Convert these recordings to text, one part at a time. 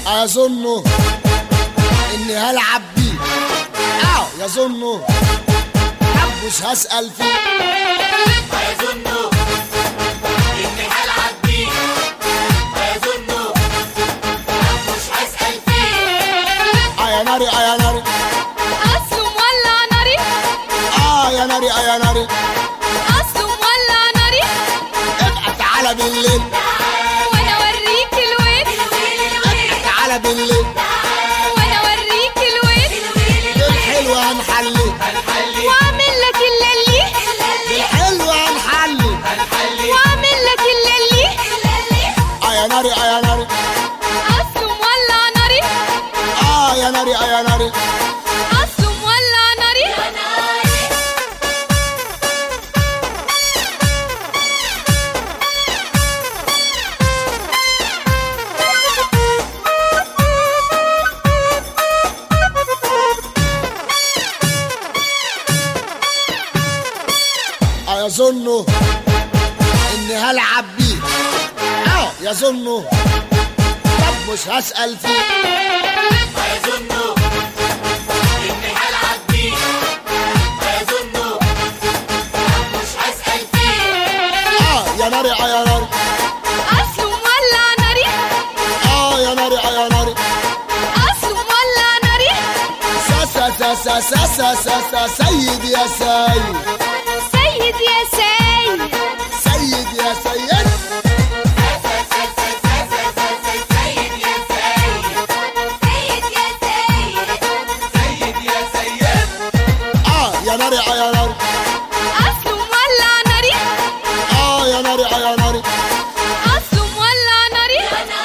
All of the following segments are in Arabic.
اظنه اني هلعب بيه، يظنه مش هسأل فيه. يظنه اني هلعب بيه، يظنه مش هسأل فيه. يا ناري يا ناري، اصله مولع ناري. يا ناري يا ناري، اصله مولع ناري. ابقى تعالى بالليل وانا اوريك الويل. ابقى تعالى بالليل وانا اوريك الويل. بالحلوة هنحلي واعمل لك اللي بالحلوة هنحلي واعمل لك اللي يا ناري يا ناري، اصله مولع ناري. يا ناري يا ناري، اصله مولع ناري. يظنه اني هلعب بيه، يظنه طب مش هسأل فيه. يظنه اني هلعب بيه، يظنه مش هسأل فيه. يا ناري يا ناري، اصله مولع ناري. يا ناري يا ناري، اصله مولع ناري. سا سا سا سا سا سا سا سيد يا سيد، سيد يا سيد. سيد يا سيد، يا ناري يا ناري، اصله مولع ناري. يا ناري يا ناري، اصله مولع ناري.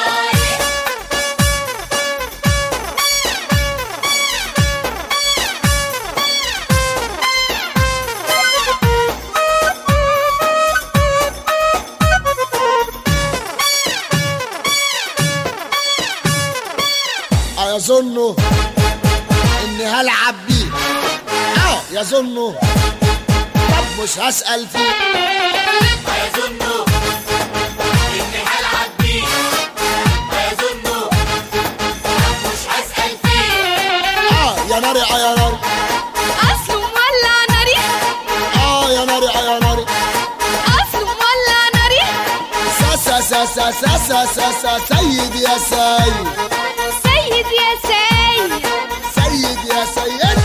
يظنه اني هلعب بيه، يظنه طب مش هسأل فيه. يظنه اني هلعب بيه، يظنه مش هسأل فيه. يا ناري يا ناري، اصله مولع ناري. يا ناري يا ناري، اصله مولع ناري. سا سا سا سا سا سا سا سا سيد يا سيد، سيد يا سيد. سيد يا سيد،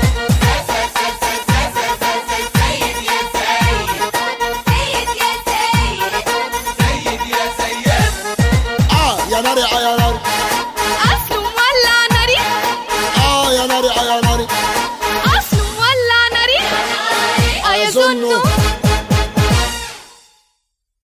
يا ناري يا ناري، اصله مولع ناري. يا ناري يا ناري، اصله مولع ناري. يظنه